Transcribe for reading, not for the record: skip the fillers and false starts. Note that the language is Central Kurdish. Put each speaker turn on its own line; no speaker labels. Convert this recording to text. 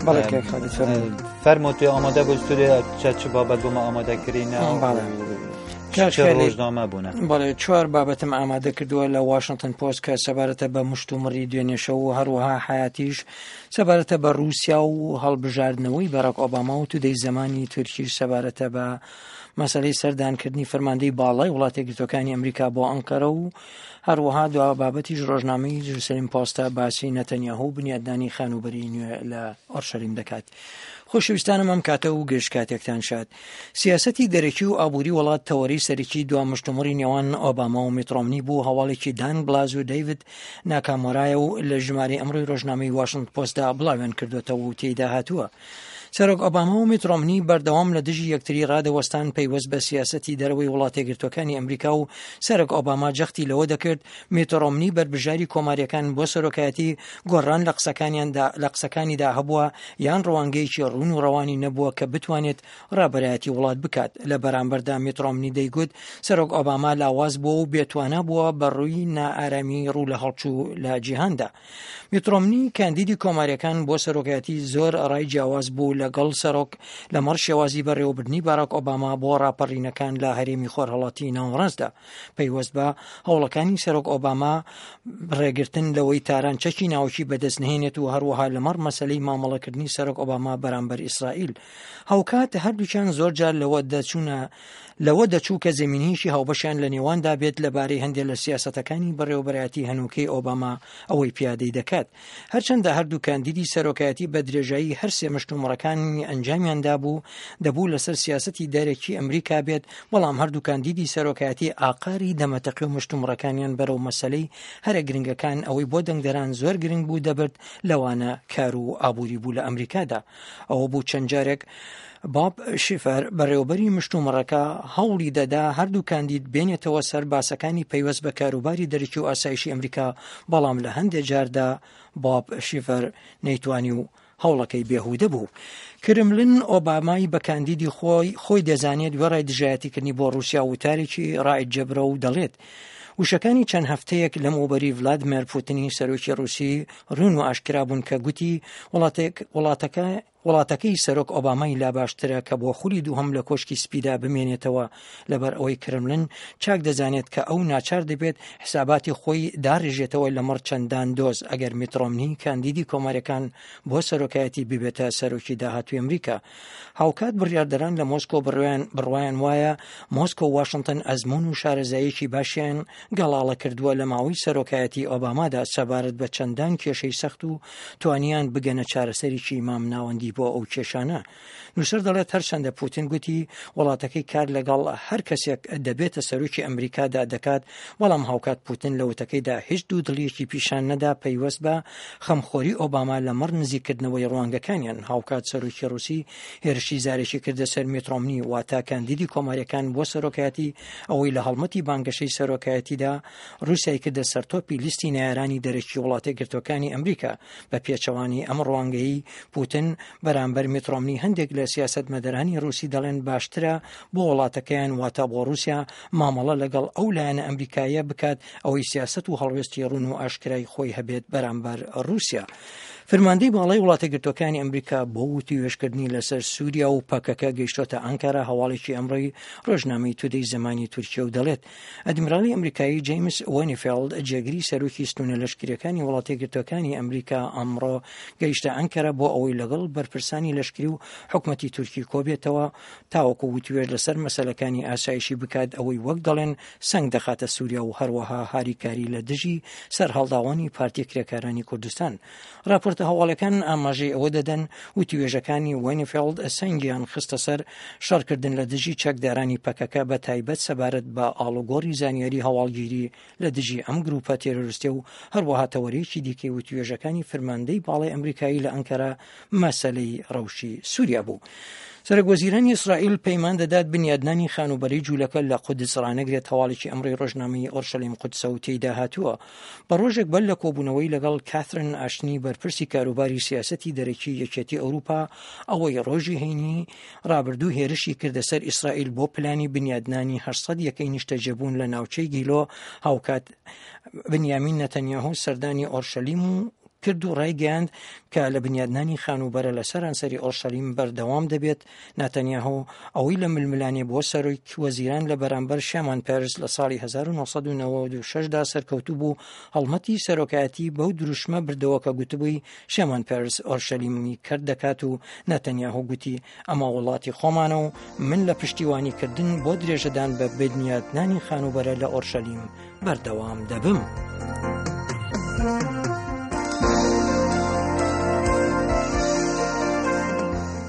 بەڵێ کاکە
فەرمووی ئامادە بۆ استودیۆ چ بابەت بۆمە ئامادەکردینەوە ڕۆژنامە بوونە.
بەڵێ 4 بابەتم ئامادە کردووە لە واشنگتن پۆست کە سەبارەتە بە مشت و مڕی دوێنێشە و هەروەها حیاتیش سەبارەتە بە رووسیا و هەڵبژاردنەوەی بەراک ئۆباما و تودەی زمانی تورکیش سەبارەتە بە مەسەلەی سەردانکردنی فەرماندەی باڵای وڵاتە یەکگرتووەکانی ئەمریکا بۆ ئەنقەرە و هەروەها دوا بابەتیش ڕۆژنامەی جروسەلیم پۆستە باسی نەتەنیاهو و بنیادنانی خانوبەری نوێ لە ئۆرشەلیم دەکات. خۆشەویستانم ئەم کاتە و گەشت کاتێکتان شاد. سیاسەتی دەرەکی و ئابووری وڵات تەوەری سەرکی دوا مشتومڕی نێوان ئۆباما و میتڕۆمنی بوو هەواڵێکی دان بلاز و دەیڤد ناکامۆرایە و لە ژمارەی ئەمڕۆی ڕۆژنامەی واشنگتن پۆستدا بڵاویان کردوێتەوە و تێیدا هاتووە. سەرۆک ئۆباما و میتڕۆمنی بەردەوام لە دژی یەکتری ڕادەوەستان پەیوەست بە سیاسەتی دەرەوەی وڵاتە یەکگرتووەکانی ئەمریکا و سەرۆک ئۆباما جەختی لەوە دەکرد میتڕۆمنی بربژاری کۆماریەکان بۆ سەرۆکایەتی گۆڕان لە قسەکانیدا هەبووە یان ڕەوانگەیەکی ڕوون و ڕەوانی نەبووە کە بتوانێت ڕابەرایەتی وڵات بکات. لە بەرامبەردا میتڕۆمنی دەیگوت سەرۆک ئۆباما لاواز بووە و بێتوانە بووە بەڕووی نائارامی ڕوو لە هەڵچوو لە جیهاندا. میتڕۆمنی کاندیدی کۆماریەکان بۆ سەرۆکایەتی زۆر ڕای جیاواز بوو لەگەڵ سەرۆک لەمەڕ شێوازی بەڕێوەبردنی باراک ئۆباما بۆ ڕاپەڕینەکان لە هەرێمی خۆرهەڵاتی ناوەڕاستدا پەیوەست بە هەوڵەکانی سەرۆک ئۆباما ڕێگرتن لەوەی تاران چەکی ناوچی بەدەست نهێنێت و هەروەها لەمەڕ مەسەلەی مامەڵەکردنی سەرۆک ئۆباما بەرامبەر ئیسرائیل. هەوکات هەردووچیان زۆر جار لەوە دەچوو کە زمینیشی هاوبەشیان لە نێواندا بێت لەبارەی هەندێک لە سیاسەتەکانی بەڕێوەبەرایەتی هەنووکەی ئۆباما ئەوەی پیادەی دەکات. هەرچەندە هەردوو کاندیدی سەرۆکایەتی بە درێژایی هەر سێ مشتومڕەکانی ئەنجامیاندا بوو دەبوو لەسەر سیاسەتی دەرەکی ئەمریکا بێت، بەڵام هەردوو کاندیدی سەرۆکایەتی ئاقاری دەمەتەقی و مشتومڕەکانیان بەرەو مەسەلەی هەرە گرنگەکان ئەوەی بۆ دەنگدەران زۆر گرنگ بوو دەبرد لەوانە کار و ئابووری بوو لە ئەمریکادا. ئەوە بوو چەند جارێک باب شیفەر بەڕێوەبەری مشتومڕەکە هەوڵی دەدا هەردوو کاندید بێنێتەوە سەر باسەکانی پەیوەست بە کاروباری دەرەکی و ئاسایشی ئەمریکا، بەڵام لە هەندێک جاردا باب شیفەر نەیتوانی و هەوڵەکەی بێهودە بوو. کرملن ئۆبامای بە کاندیدی خۆی دەزانێت وەڕای دژایەتیکردنی بۆ رووسیا وتارێکی ڕای جەبرە و دەڵێت وشەکانی چەند هەفتەیەک لەم ئۆبەری ڤلادیمیر پوتینی سەرۆکی رووسی ڕوون و ئاشکرا بوون کە گوتی وڵاتەکەی سەرۆک ئۆبامای لا باشترە کە بۆ خولی دووهەم لە کۆشکی سپیدا بمێنێتەوە، لەبەر ئەوەی کرملن چاک دەزانێت کە ئەو ناچار دەبێت حساباتی خۆی داڕێژێتەوە لەمەڕ چەندان دۆز ئەگەر میتڕۆمنی کاندیدی کۆماریەکان بۆ سەرۆکایەتی ببێتە سەرۆکی داهاتووی ئەمریکا. هاوکات بڕیاردەران لە مۆسکۆ بڕوایان وایە مۆسکۆ و واشنگتن ئەزمون و شارەزاییەکی باشیان گەڵاڵە کردووە لە ماوەی سەرۆکایەتی ئۆبامادا سەبارەت بە چەندان کێشەی سەخت و توانیان بگەنە چارەسەرێکی مام ناوەندی بۆ ئەو کێشانە. نووسەر دەڵێت هەرچەندە پوتین گوتی وڵاتەکەی کار لەگەڵ هەر کەسێک دەبێتە سەرۆکی ئەمریکادا دەکات، بەڵام هاوکات پوتین لە وتەکەیدا هیچ دوو دڵیەکی پیشان نەدا پەیوەست بە خەمخۆری ئۆباما لەمەڕ نزیکردنەوەی ڕوانگەکانیان. هاوکات سەرۆکی رووسی هێرشی زارێکی کردە سەر میتڕۆمنی واتە کاندیدی کۆماریەکان بۆ سەرۆکایەتی ئەوەی لە هەڵمەتی بانگەشەی سەرۆکایەتیدا رووسیای کردە سەرتۆپی لیستی نایارانی دەرەکی وڵاتە یەکگرتووەکانی ئەمریکا. بە پێچەوانی ئەم ڕوانگەیی پوتین بەرامبەر میتڕۆمنی هەندێک لە سیاسەتمەدەرانی رووسی دەڵێن باشترە بۆ وڵاتەکەیان واتە بۆ رووسیا مامەڵە لەگەڵ ئەو لایەنە ئەمریکایە بکات ئەوەی سیاسەت و هەڵوێستی ڕوون و ئاشکرای خۆی هەبێت بەرامبەر رووسیا. فرماندەی باڵای وڵاتە یەکگرتووەکانی ئەمریکا بۆ وتی وێشکردنی لەسەر سووریا و پاکەکە گەیشتۆتە ئەنکارە. هەواڵێکی ئەمڕۆی ڕۆژنامەی تودەی زمانی تورکیا و دەڵێت ئەدمیراڵی ئەمریکایی جەیمس وێنیفیلد جێگری سەرۆکی ستونە لەشکریەکانی وڵاتە یەکگرتووەکانی ئەمریکا ئەمڕۆ گەیشتە ئەنکارە بۆ ئەوەی لەگەڵ بەرپرسانی لەشکری و حکومەتی تورکی کۆبێتەوە تاوەکو وتوێر لەسەر مەسەلەکانی ئاسایشی بکات ئەوەی وەک دەڵێن سنگ دەخاتە سووریا و هەروەها هاریکاری لە دژی سەر هەڵداوانی پارتی کرێکارانی کوردستان. راپۆرتە هەواڵەکان ئاماژەی ئەوە دەدەن وتوێژەکانی وێنیفیلد سەنگیان خستە سەر شەڕکردن لە دژی چەکدارانی پەکەکە بە تایبەت سەبارەت بە ئاڵوگۆڕی زانیاری هەواڵگیری لە دژی ئەم گروپە تێرۆریستە و هەروەها تەوەریەکی دیکەی وتوێژەکانی فرماندەی باڵای ئەمریکایی لە ئەنکارە مەسەلەی ڕەوشی سووریا بوو. سەرۆکوەزیرانی ئیسرائیل پەیمان دەدات بنیادنانی خانوبەری جوولەکە لە قودس ڕانەگرێت. هەواڵێکی ئەمڕۆی ڕۆژنامەی ئۆرشەلیم قودسە و تێیدا هاتووە. بە ڕۆژێک بەر لە کۆبوونەوەی لەگەڵ کاترین ئاشنی بەرپرسی کاروباری سیاسەتی دەرەکی یەکێتی ئەوروپا ئەوەی ڕۆژی هەینی ڕابردوو هێرشی کردە سەر ئیسرائیل بۆ پلانی بنیادنانی 800 یەکەی نیشتەجێبوون لە ناوچەی گیلۆ. هاوکات بنیامین نەتەنیاهو سەردانی ئۆرشەلیم و کرد و ڕایگەیاند کە لە بنیادنانی خانوبەرە لە سەرانسەری ئۆرشەلیم بەردەوام دەبێت. ناتەنیاهو ئەوەی لە ململانێ بۆ سەرۆک وەزیران لە بەرامبەر شێمان پێرس لە ساڵی 1996دا سەرکەوتوو بوو هەڵمەتی سەرۆکایەتی بەو دروشمە بردەوە کە گوتبووی شێمان پێرس ئۆرشەلیمی کرد دەکات و ناتەنیاهو گوتی ئەمە وڵاتی خۆمانە و من لە پشتیوانیکردن بۆ درێژەدان بە بنیادنانی خانوبەرە لە ئۆرشەلیم بەردەوام دەبم.